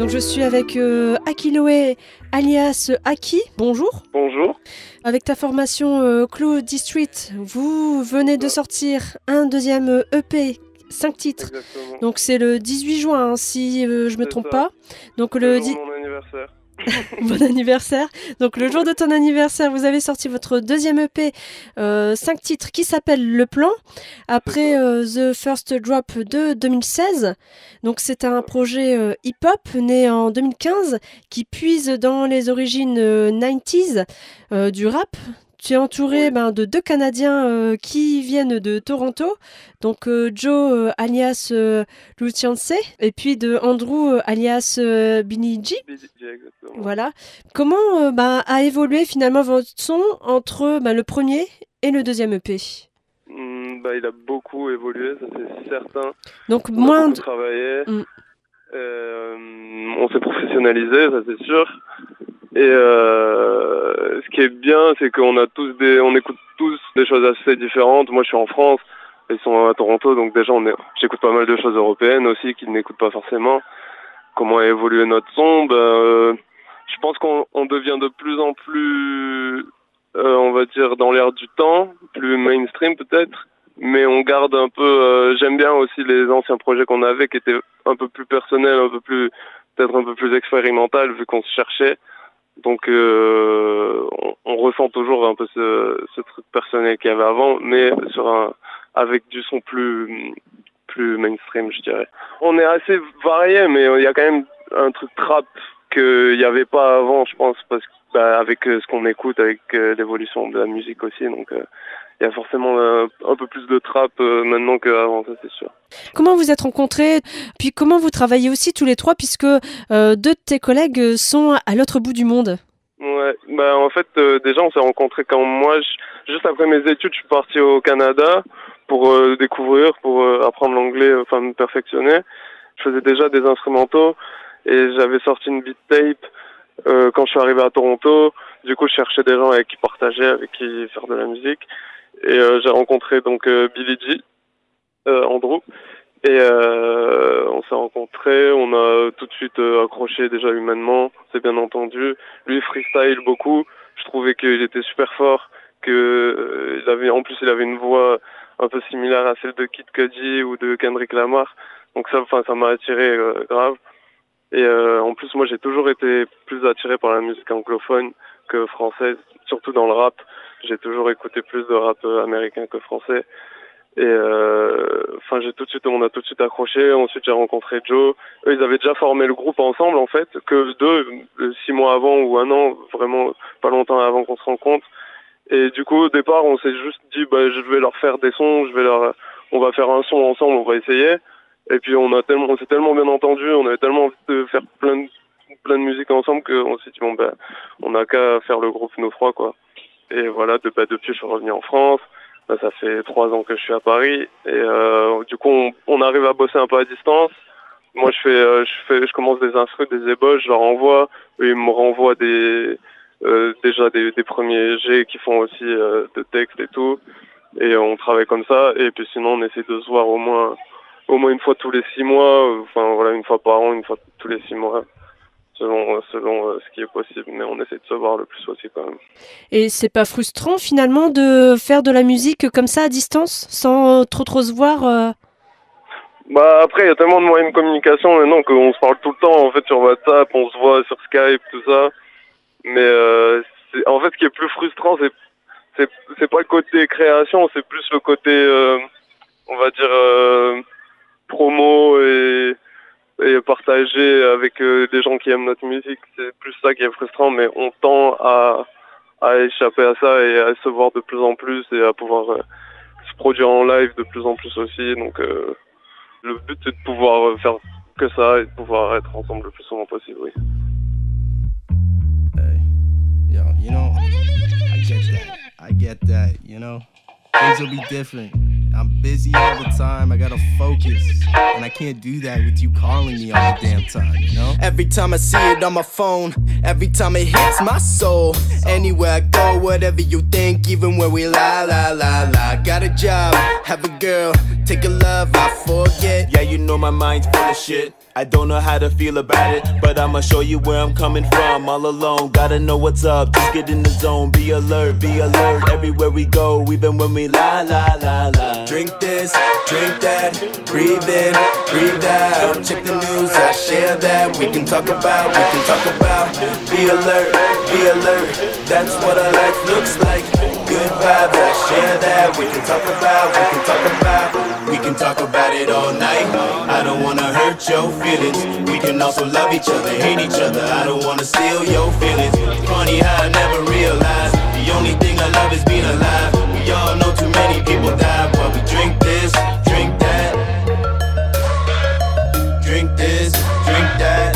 Donc je suis avec Akiloé alias Aki. Bonjour. Bonjour. Avec ta formation Cloud District, vous venez de sortir un deuxième EP, 5 titres. Exactement. Donc c'est le 18 juin, si je me trompe pas. Donc le jour de mon anniversaire. Bon anniversaire. Donc le jour de ton anniversaire, vous avez sorti votre deuxième EP, 5 titres qui s'appelle Le Plan, après The First Drop de 2016. Donc c'est un projet hip-hop né en 2015 qui puise dans les origines 90s du rap. Tu es entouré de 2 Canadiens qui viennent de Toronto, donc Joe alias Luciance et puis de Andrew alias Billy G. Exactement. Voilà. Comment a évolué finalement votre son entre le premier et le deuxième EP? Il a beaucoup évolué, ça c'est certain. Donc on a beaucoup travaillé. On s'est professionnalisé, ça c'est sûr. Et ce qui est bien, c'est qu'on écoute tous des choses assez différentes. Moi, je suis en France, ils sont à Toronto, donc déjà, j'écoute pas mal de choses européennes aussi qu'ils n'écoutent pas forcément. Comment a évolué notre son? Je pense qu'on devient de plus en plus, on va dire, dans l'air du temps, plus mainstream peut-être. Mais on garde un peu. J'aime bien aussi les anciens projets qu'on avait, qui étaient un peu plus personnels, peut-être un peu plus expérimental, vu qu'on se cherchait. Donc on ressent toujours un peu ce truc personnel qu'il y avait avant, mais avec du son plus mainstream, je dirais. On est assez varié, mais il y a quand même un truc trap qu'il n'y avait pas avant, je pense, parce que avec ce qu'on écoute, avec l'évolution de la musique aussi, donc il y a forcément un peu plus de trap maintenant qu'avant, ça c'est sûr. Comment vous êtes rencontrés? Puis comment vous travaillez aussi tous les trois, puisque 2 de tes collègues sont à l'autre bout du monde? Ouais, en fait, déjà on s'est rencontrés quand moi, juste après mes études, je suis parti au Canada pour découvrir, pour apprendre l'anglais, enfin me perfectionner. Je faisais déjà des instrumentaux et j'avais sorti une beat tape quand je suis arrivé à Toronto. Du coup, je cherchais des gens avec qui partager, avec qui faire de la musique. Et j'ai rencontré donc Billy G, Andrew, et on s'est rencontrés, on a tout de suite accroché déjà humainement, c'est bien entendu. Lui freestyle beaucoup, je trouvais qu'il était super fort, en plus il avait une voix un peu similaire à celle de Kid Cudi ou de Kendrick Lamar, donc ça m'a attiré grave. Et en plus moi j'ai toujours été plus attiré par la musique anglophone que française, surtout dans le rap. J'ai toujours écouté plus de rap américain que français. Et on a tout de suite accroché. Ensuite j'ai rencontré Joe. Eux ils avaient déjà formé le groupe ensemble en fait, que 6 mois avant ou 1 an, vraiment pas longtemps avant qu'on se rencontre. Et du coup au départ on s'est juste dit je vais leur faire des sons, on va faire un son ensemble, on va essayer. Et puis on s'est tellement bien entendu, on avait tellement envie de faire plein de musique ensemble qu'on s'est dit on n'a qu'à faire le groupe nous 3 quoi. Et voilà, depuis je suis revenu en France. Ça fait 3 ans que je suis à Paris et du coup on arrive à bosser un peu à distance. Moi je commence des instrus, des ébauches, je leur envoie, eux ils me renvoient déjà des premiers jets qui font aussi de textes et tout, et on travaille comme ça. Et puis sinon on essaie de se voir au moins une fois tous les 6 mois, une fois par an, une fois tous les 6 mois. Selon ce qui est possible, mais on essaie de se voir le plus possible quand même. Et c'est pas frustrant finalement de faire de la musique comme ça à distance, sans trop se voir Après il y a tellement de moyens de communication maintenant qu'on se parle tout le temps en fait sur WhatsApp, on se voit sur Skype, tout ça. Mais en fait ce qui est plus frustrant c'est pas le côté création, c'est plus le côté on va dire promo et partager avec des gens qui aiment notre musique. C'est plus ça qui est frustrant, mais on tend à échapper à ça et à se voir de plus en plus et à pouvoir se produire en live de plus en plus aussi. Donc le but c'est de pouvoir faire que ça et de pouvoir être ensemble le plus souvent possible, oui. Hey, yo, I get that, things will be different. I'm busy all the time, I gotta focus. And I can't do that with you calling me all the damn time, Every time I see it on my phone, every time it hits my soul. Anywhere I go, whatever you think, even when we la la la la. Got a job, have a girl, take a love, I forget. Yeah, you know my mind's full of shit. I don't know how to feel about it, but I'ma show you where I'm coming from. All alone, gotta know what's up, just get in the zone. Be alert, everywhere we go, even when we la la la la. Drink this, drink that, breathe in, breathe out. Check the news, I share that. We can talk about. Be alert, that's what our life looks like. Good vibes, I share that. We can talk about. We can talk about it all night. I don't wanna hurt your feelings. We can also love each other, hate each other. I don't wanna steal your feelings. Funny how I never realized the only thing I love is being alive. We all know too many people die, but we drink this, drink that. Drink this, drink that.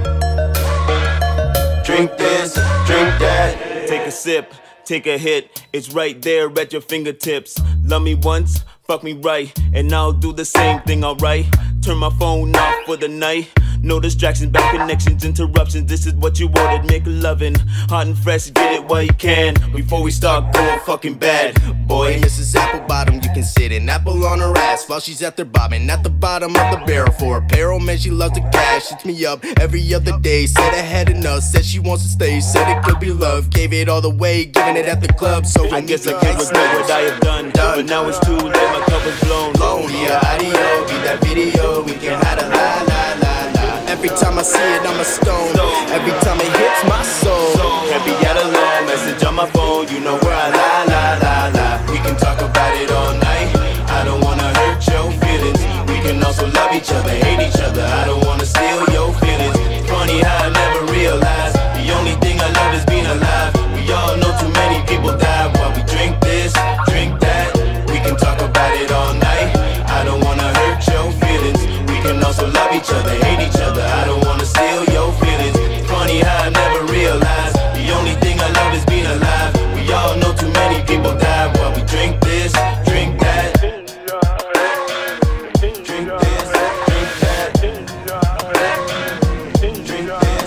Drink this, drink that. Take a sip, take a hit, it's right there at your fingertips. Love me once, fuck me right, and I'll do the same thing, alright? Turn my phone off for the night. No distractions, bad connections, interruptions. This is what you wanted, make loving. Hot and fresh, get it while you can. Before we start going fucking bad, boy. Hey, Mrs. Applebottom, you can sit an apple on her ass while she's at there bobbing at the bottom of the barrel for apparel. Man, she loves the cash, hits me up every other day. Said I had enough, said she wants to stay. Said it could be love, gave it all the way, giving it at the club. So I guess I can't regret what I have done, but now it's too late, my cup is blown. Yeah, audio, beat that video, we can hide a la la la. Every time I see it, I'm a stone. Every time it hits my soul. Can't be out alone, message on my phone. You know where I la la la la. We can talk about it all night. I don't wanna hurt your feelings. We can also love each other, hate each other. I don't wanna steal your feelings. Funny how I never realized the only thing I love is being alive. We all know too many people die while we drink this, drink that. We can talk about it all night. I don't wanna hurt your feelings. We can also love each other, hate each other. I don't wanna steal your feelings. Funny how I never realized the only thing I love is being alive. We all know too many people die while we drink this, drink that. Drink this, drink that. Drink this, drink that. Drink this, drink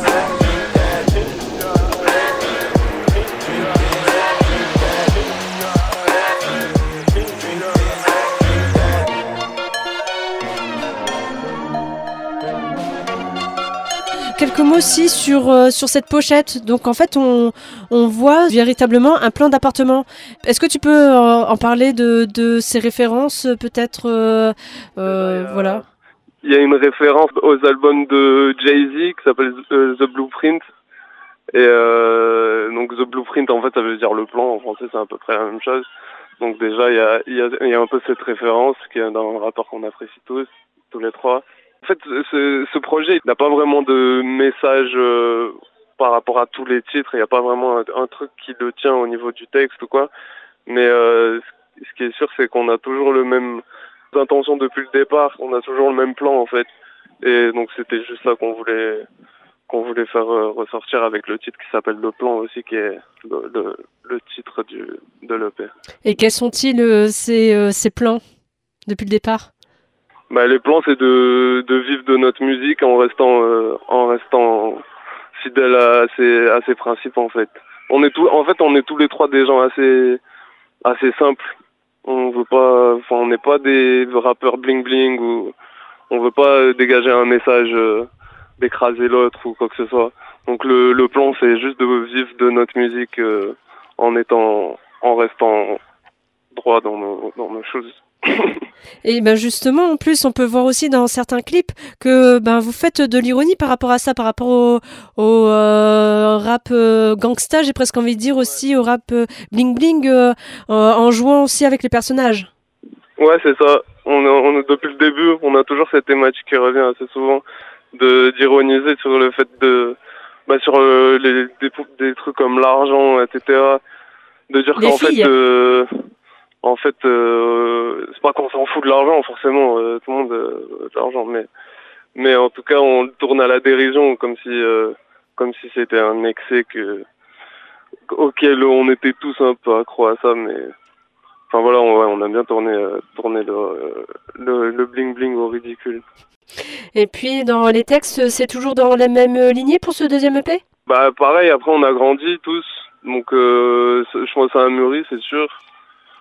Quelques mots aussi sur cette pochette. Donc en fait, on voit véritablement un plan d'appartement. Est-ce que tu peux en parler de ces références peut-être voilà. Il y a une référence aux albums de Jay-Z qui s'appelle The Blueprint. Et donc The Blueprint, en fait, ça veut dire le plan. En français, c'est à peu près la même chose. Donc déjà, il y a un peu cette référence qui est dans un rapport qu'on apprécie tous les trois. En fait, ce projet n'a pas vraiment de message par rapport à tous les titres. Il n'y a pas vraiment un truc qui le tient au niveau du texte ou quoi. Mais ce qui est sûr, c'est qu'on a toujours le même intention depuis le départ. On a toujours le même plan, en fait. Et donc, c'était juste ça qu'on voulait faire ressortir avec le titre qui s'appelle Le Plan aussi, qui est le titre de l'EP. Et quels sont-ils ces plans depuis le départ? Bah, les plans, c'est de vivre de notre musique en restant fidèle à ses principes, en fait. On est tous les trois des gens assez simples. On n'est pas des rappeurs bling bling ou on veut pas dégager un message d'écraser l'autre ou quoi que ce soit. Donc le plan, c'est juste de vivre de notre musique en restant droit dans nos choses. Et ben justement, en plus, on peut voir aussi dans certains clips que vous faites de l'ironie par rapport à ça, par rapport au rap gangsta, j'ai presque envie de dire aussi au rap bling bling, en jouant aussi avec les personnages. Ouais, c'est ça. On depuis le début, on a toujours cette thématique qui revient assez souvent, d'ironiser sur le fait sur des trucs comme l'argent, etc. De dire qu'en fait, c'est pas qu'on s'en fout de l'argent, forcément, tout le monde veut de l'argent, mais en tout cas, on le tourne à la dérision, comme si c'était un excès auquel on était tous un peu accros à ça, mais enfin voilà, on a bien tourné le bling bling au ridicule. Et puis dans les textes, c'est toujours dans la même lignée pour ce deuxième EP? Bah pareil, après on a grandi tous, donc je pense que ça a mûri, c'est sûr.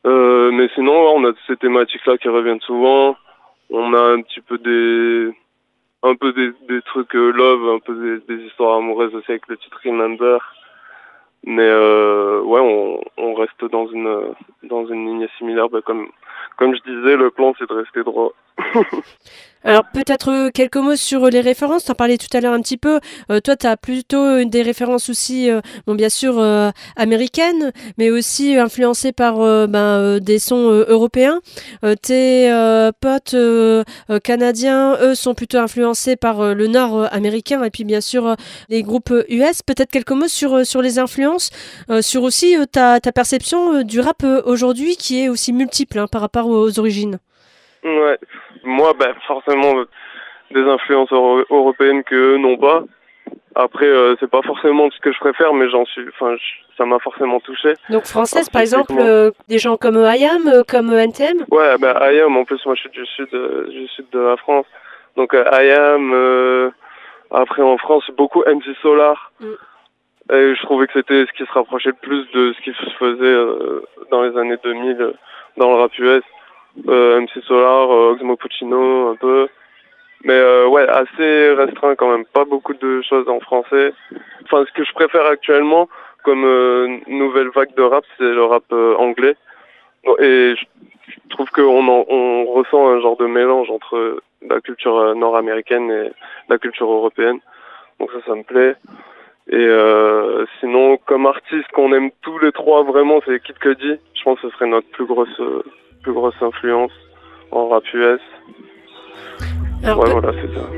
Mais sinon, ouais, on a ces thématiques-là qui reviennent souvent. On a un petit peu des trucs love, un peu des histoires amoureuses aussi avec le titre Remember. Mais ouais, on reste dans une ligne similaire. Bah, comme je disais, le plan c'est de rester droit. Alors peut-être quelques mots sur les références, tu en parlais tout à l'heure un petit peu, toi tu as plutôt des références aussi, bon bien sûr américaines, mais aussi influencées par des sons européens. Tes potes canadiens, eux, sont plutôt influencés par le nord américain et puis bien sûr les groupes US. Peut-être quelques mots sur les influences, sur aussi ta perception du rap aujourd'hui qui est aussi multiple par rapport aux origines. Ouais, moi, forcément, des influences européennes que eux n'ont pas. Après, c'est pas forcément ce que je préfère, mais ça m'a forcément touché. Donc française, par exemple, des gens comme IAM, comme NTM. Ouais, IAM, en plus, moi, je suis du sud de la France. Donc IAM, après en France, beaucoup MC Solar. Et je trouvais que c'était ce qui se rapprochait le plus de ce qui se faisait dans les années 2000 dans le rap US. MC Solar, Oxmo Puccino, un peu. Mais ouais, assez restreint quand même. Pas beaucoup de choses en français. Enfin, ce que je préfère actuellement comme nouvelle vague de rap, c'est le rap anglais. Et je trouve on ressent un genre de mélange entre la culture nord-américaine et la culture européenne. Donc ça me plaît. Et sinon, comme artiste qu'on aime tous les trois vraiment, c'est Kid Cudi. Je pense que ce serait notre plus grosse influence en rap US. Alors, ouais, voilà, c'est ça.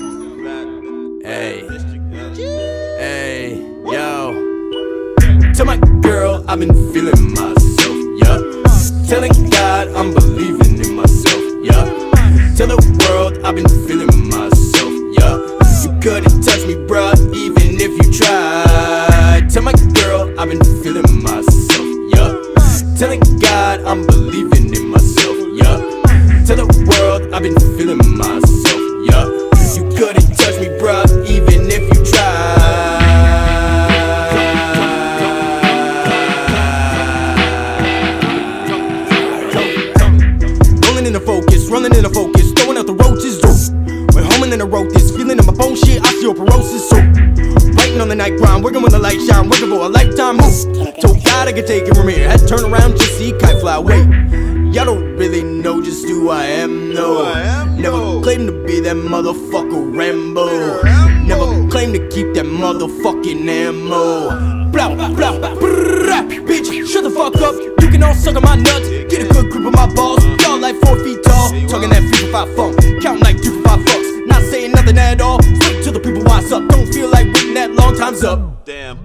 Hey, hey, yo. Tell my girl I've been feeling myself, yeah. Telling God I'm believing in myself, yeah. Tell the world I've been feeling myself, yeah. You couldn't touch me, bruh, even if you tried. Tell my girl I've been feeling myself, yeah. Telling God I'm believing in myself, yeah. Tell the world I've been feeling myself, yeah. You couldn't touch me, bruh, even if you tried. Rolling in the focus, running in the focus, throwing out the roaches, when homing and I wrote this, feeling in my bone shit, osteoporosis, so writing on the night grind, working when the light shine, working for a lifetime move. Told God I could take it from here, had to turn around just see kite fly away. Y'all don't really know just who I am, no. Never claimed to be that motherfucker Rambo. Never claimed to keep that motherfucking ammo. Blah, blah, blah, blah, bitch, shut the fuck up. You can all suck on my nuts, get a good grip on my balls. Y'all like 4 feet tall, talking that 3 for 5 funk, counting like 2 for 5 fucks. Not saying nothing at all, wait till the people wise up. Don't feel like waiting that long, time's up. Damn.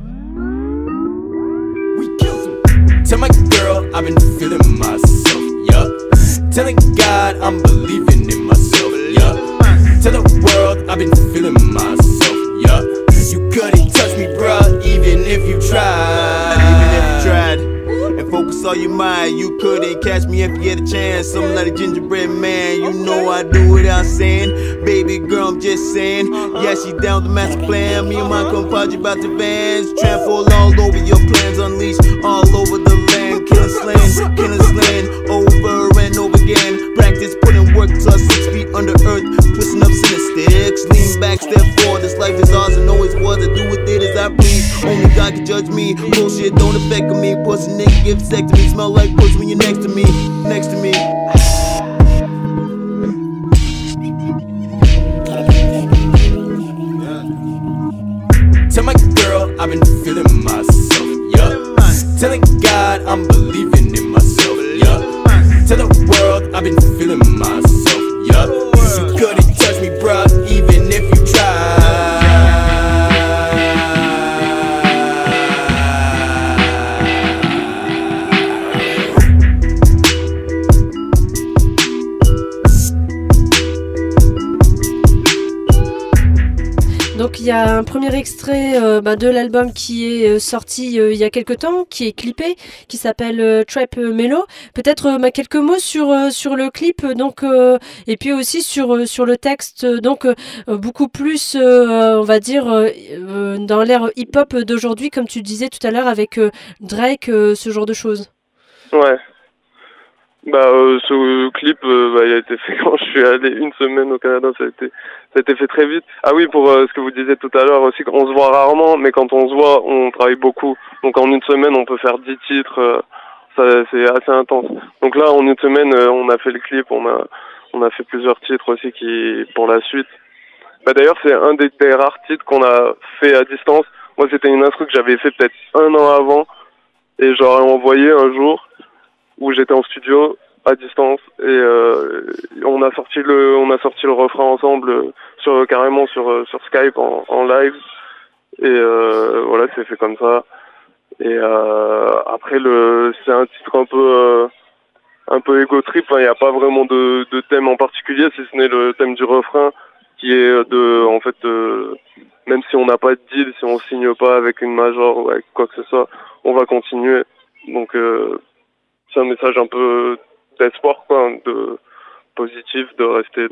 We killed him. Tell my girl I've been feeling myself, yeah. Telling God I'm believing in myself, yeah. Tell the world I've been feeling myself, yeah. You couldn't touch me, bruh, even if you tried. Even if you tried. And focus all your mind, you couldn't catch me if you had a chance. Something like a gingerbread man, you know I do without saying. Baby girl, I'm just saying. Yeah, she down with the master plan. Me and my compadre about the vans. Trample all over your plans, unleash all over the land. Killing slaying, over and over again. Practice putting work till 6 feet under earth. Twisting up center sticks, lean back, step forward. This life is ours and always was. I do with it as I please. Only God can judge me. Bullshit don't affect me. Pussy nigga give sex to me. Smell like pussy when you're next to me. Next to me. Tell my girl I've been feeling myself, yeah. Telling God I'm believing in myself, yeah. Tell the world I've been feeling myself, yeah. You couldn't touch me, bruh, even if you tried. Donc il y a un premier extrait de l'album qui est sorti il y a quelque temps, qui est clippé, qui s'appelle Trap Mellow. Peut-être quelques mots sur le clip, donc et puis aussi sur le texte, donc beaucoup plus on va dire dans l'ère hip-hop d'aujourd'hui, comme tu disais tout à l'heure avec Drake, ce genre de choses. Ouais. Ce clip, il a été fait quand je suis allé une semaine au Canada, ça a été fait très vite. Ah oui, pour ce que vous disiez tout à l'heure aussi, on se voit rarement, mais quand on se voit, on travaille beaucoup. Donc en une semaine, on peut faire 10 titres, c'est assez intense. Donc là, en une semaine, on a fait le clip, on a fait plusieurs titres aussi pour la suite. D'ailleurs, c'est un des rares titres qu'on a fait à distance. Moi, c'était une instru que j'avais fait peut-être 1 an avant, et j'aurais envoyé un jour où j'étais en studio à distance et on a sorti le refrain ensemble carrément sur Skype en live et voilà, c'est fait comme ça. Et après c'est un titre un peu ego trip, il n'y a pas vraiment de thème en particulier si ce n'est le thème du refrain qui est même si on n'a pas de deal, si on signe pas avec une major ou avec quoi que ce soit, on va continuer. Donc c'est un message un peu d'espoir, de positif, de rester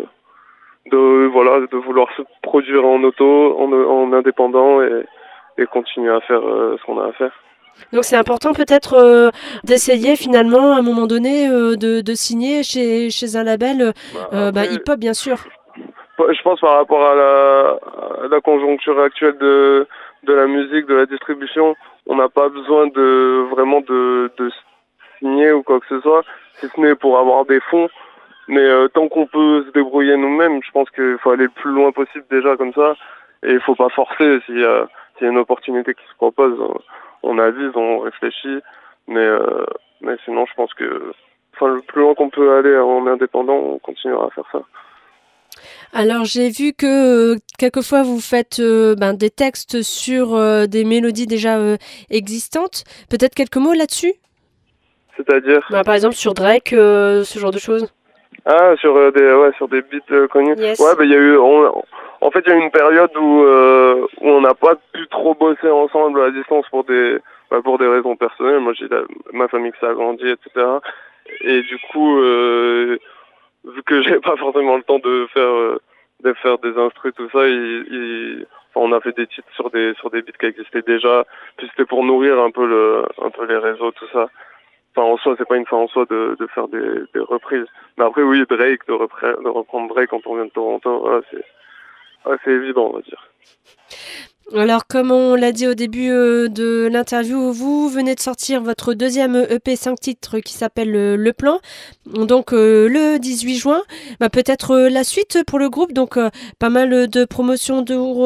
de vouloir se produire en en indépendant et continuer à faire ce qu'on a à faire. Donc c'est important peut-être d'essayer finalement à un moment donné de signer chez un label hip-hop bien sûr. Je pense par rapport à la conjoncture actuelle de la musique, de la distribution, on n'a pas besoin vraiment de signer ou quoi que ce soit, si ce n'est pour avoir des fonds. Mais tant qu'on peut se débrouiller nous-mêmes, je pense qu'il faut aller le plus loin possible déjà comme ça. Et il faut pas forcer. S'il y a une opportunité qui se propose, on avise, on réfléchit. Mais sinon, je pense que le plus loin qu'on peut aller en indépendant, on continuera à faire ça. Alors j'ai vu que quelquefois vous faites des textes sur des mélodies déjà existantes. Peut-être quelques mots là-dessus ? C'est-à-dire par exemple sur Drake, ce genre de choses. Ah, sur des beats connus. Yes. Ouais, il y a eu en fait il y a eu une période où on n'a pas pu trop bosser ensemble à distance pour des raisons personnelles. Moi j'ai ma famille qui s'est agrandie, etc. Et du coup vu que j'avais pas forcément le temps de faire des instrus, tout ça, on a fait des titres sur des beats qui existaient déjà. Puis c'était pour nourrir un peu les réseaux, tout ça. En soi, c'est pas une fin en soi de faire des reprises. Mais après, oui, Drake, de reprendre Drake quand on vient de Toronto, voilà, c'est évident, on va dire. Alors, comme on l'a dit au début de l'interview, vous venez de sortir votre deuxième EP 5 titres qui s'appelle Le Plan, donc le 18 juin. Peut-être la suite pour le groupe, donc pas mal de promotions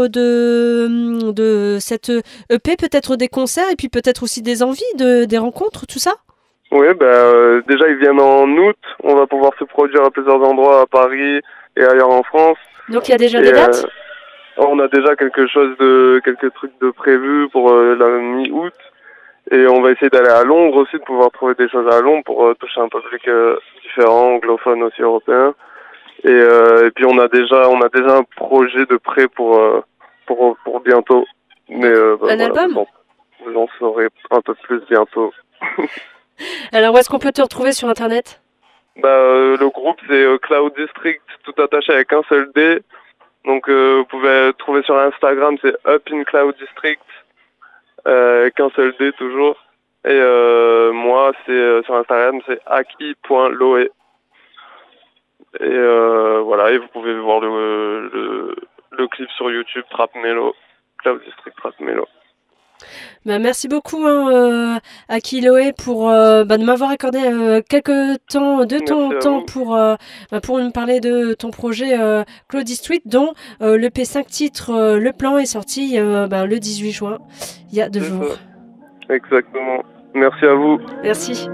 de cette EP, peut-être des concerts et puis peut-être aussi des envies, des rencontres, tout ça. Oui, déjà ils viennent en août, on va pouvoir se produire à plusieurs endroits à Paris et ailleurs en France. Donc il y a déjà des dates ? On a déjà quelques trucs de prévus pour la mi-août et on va essayer d'aller à Londres aussi, de pouvoir trouver des choses à Londres pour toucher un public différent, anglophone aussi, européen. Et puis on a déjà un projet de prêt pour bientôt. Mais un album ? Bon, vous en saurez un peu plus bientôt. Alors où est-ce qu'on peut te retrouver sur internet ? Le groupe c'est Cloud District, tout attaché avec un seul D. Donc vous pouvez trouver sur Instagram, c'est Up in Cloud District, avec un seul D toujours. Et moi c'est sur Instagram c'est aki.loe. Et voilà, et vous pouvez voir le clip sur YouTube Trap Melo, Cloud District Trap Melo. Merci beaucoup Aki Loé pour de m'avoir accordé quelques temps de ton temps pour me parler de ton projet Cloud District, dont le P5 titre Le Plan est sorti le 18 juin, il y a 2 jours. Ça. Exactement. Merci à vous. Merci.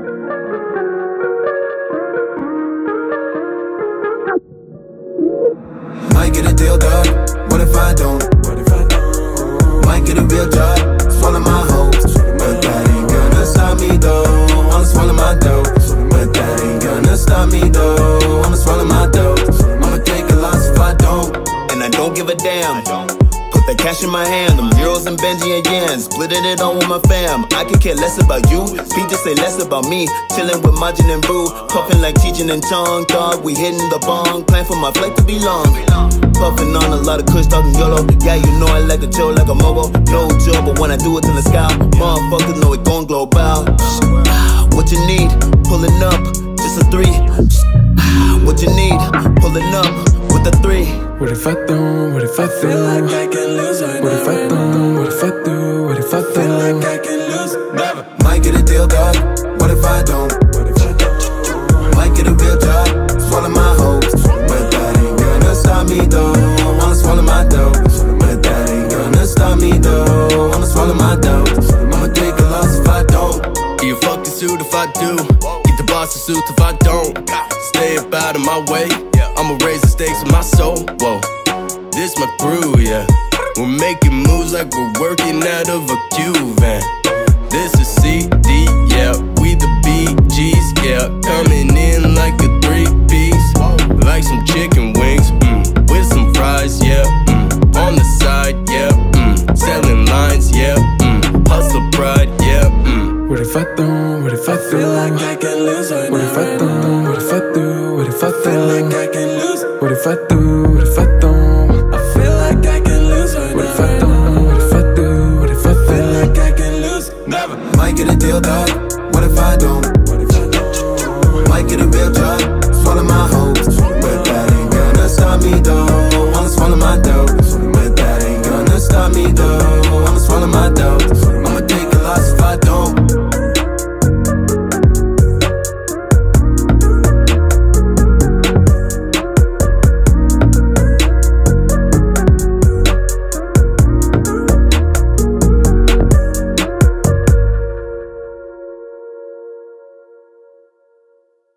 Might get a deal done. What if I don't? Might get a real job. Swallow my hopes, but that ain't gonna stop me though. I'ma swallow my dough, but that ain't gonna stop me though. I'ma swallow my dough. I'ma take a loss if I don't, and I don't give a damn. Put that cash in my hand, them euros and Benji and yens, splitting it on with my fam. I could care less about you, Pete just say less about me. Chilling with Majin and Boo, puffing like teaching and Chong. Dog, we hitting the bong, plan for my flight to be long. Puffing on a lot of kush, talking YOLO. Yeah, you know I like to chill like a mobile. No job, but when I do it in the sky, motherfuckers know it gon' global. What you need? Pulling up. a 3. What you need? Pulling up with a 3. What if I don't? What if I feel like I can lose right now? What if I don't? What if I do? What if I feel like I can lose? Never. Might get a deal, dog. What if I don't? What if I don't? Might get a real job. Swallow my hopes, but that ain't gonna stop me though. Wanna swallow my dough, but that ain't gonna stop me though. Wanna swallow my dough. I'ma take a loss if I don't. You fuck the suit if I do. Get the boss a suit if I don't. Stay up out of my way. I'ma raise the stakes with my soul. Whoa, this my crew, yeah. We're making moves like we're working out of a cube van. This is CD, yeah. We the BGs, yeah. Coming in like a 3-piece, like some chicken wings, with some fries, yeah. On the side, yeah. Selling lines, yeah. Hustle pride, yeah. What if I don't? What if I feel like I can lose right now? What if I don't? What if I do? What if I feel like I can lose? What if I do? What if I don't? I feel like I can lose right now. What if I don't? What if I do? What if I feel like I can lose? Never. Might get a deal, dog. What if I don't? What if I don't? Might get a real job. Swallow my hopes, but that ain't gonna stop me though.